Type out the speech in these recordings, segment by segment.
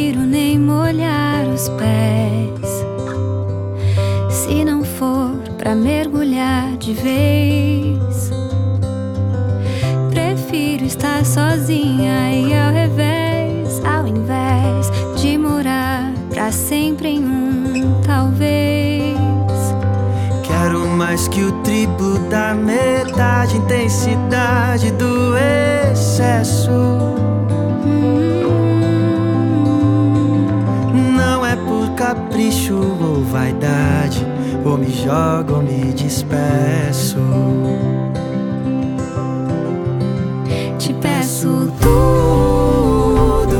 prefiro nem molhar os pés, se não for pra mergulhar de vez. Prefiro estar sozinha e ao revés, ao invés de morar pra sempre em um talvez. Quero mais que o triplo da metade, intensidade do excesso. Não é por capricho ou vaidade, ou me jogo ou me despeço. Te peço tudo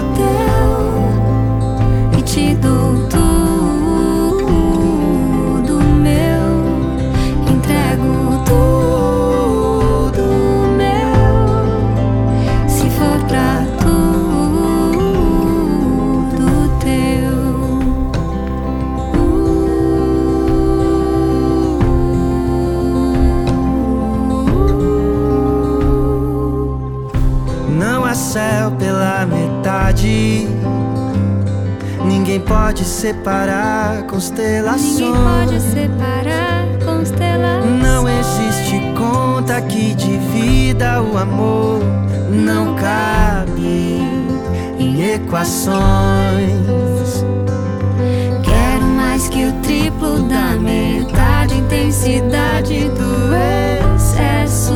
teu e te dou tudo meu. Entrego tudo meu, se for pra tudo teu. Não há céu pela metade, ninguém pode separar constelações. Ninguém pode separar constelações. Não existe conta que divida o amor, não cabe em equações. Quero mais que o triplo da metade, intensidade do excesso.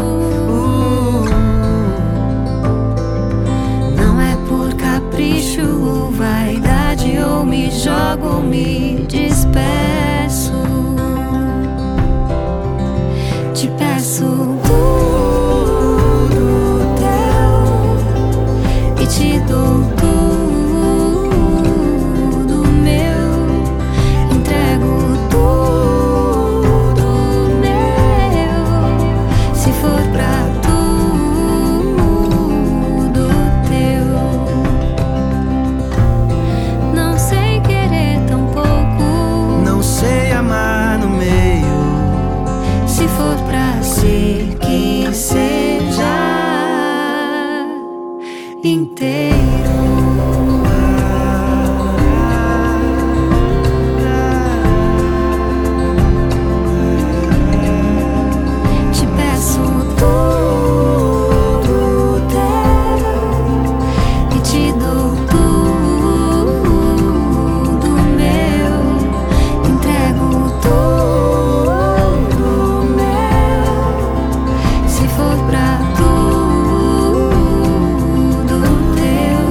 Não é por capricho ou vaidade, ou me jogo ou me despeço. Te peço tudo teu e te dou tudo meu. Entrego tudo meu, se for pra tudo teu. Não sei querer tão pouco, Não sei amar no meio, se for pra ser que seja inteiro. Te peço tudo teu e te dou tudo meu. Entrego tudo meu, se for pra tudo teu.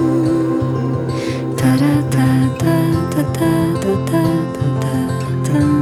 Taratata, tatata, tatata.